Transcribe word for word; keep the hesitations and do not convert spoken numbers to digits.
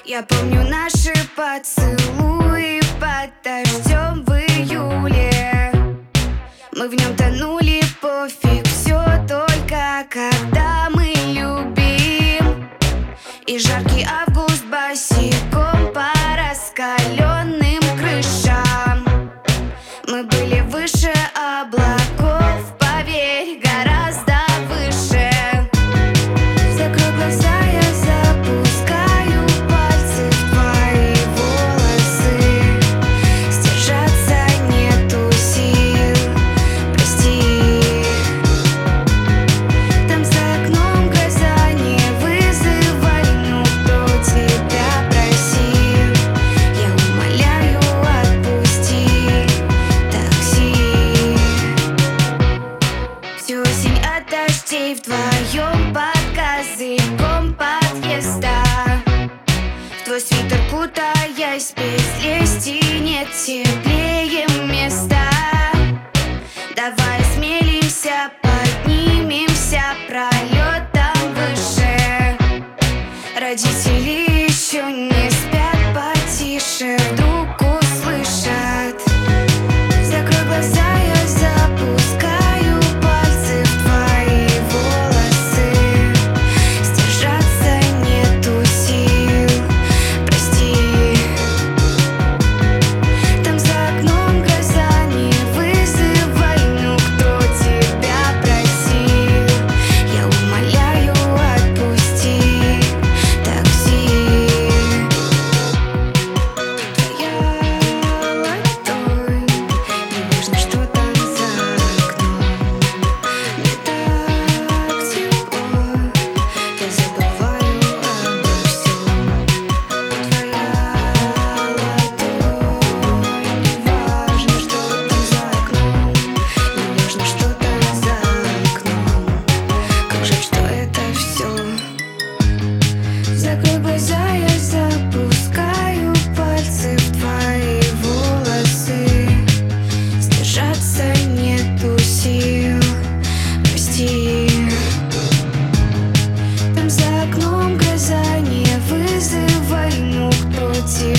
Я помню наши поцелуи под дождем в июле. Мы в нем тонули, пофиг, все только когда мы любим. И жаркий август босиком по раскаленным крышам. Мы были выше облаков, поверь, гораздо выше. Закрой глаза, я запускаю пальцы в твои волосы. Сдержаться нету сил, прости. Там за окном гроза, не вызывай, ну кто тебя просил? Я умоляю, отпусти такси. Всю осень от дождей вдвоем под козырьком подъезда. В твой свитер кутаясь, без лести нет теплее места. Давай осмелимся, поднимемся пролетом выше. Родители еще не спят, потише вдруг услышат. Закрой глаза, я запускаю пальцы в твои волосы. Сдержаться нету сил, прости. Там за окном гроза, не вызывай, ну кто тебя просил? Я умоляю, отпусти такси. Твоя ладонь, неважно, что там за окном. Мне так тепло, я забываю обо всем. Твоя ладонь, неважно, что там за окном. Неважно, что там за окном. Как жаль, что это все. Закрой глаза, я запускаю пальцы в твои волосы. Сдержаться нету сил, прости. Там за окном гроза, не вызывай, ну кто тебя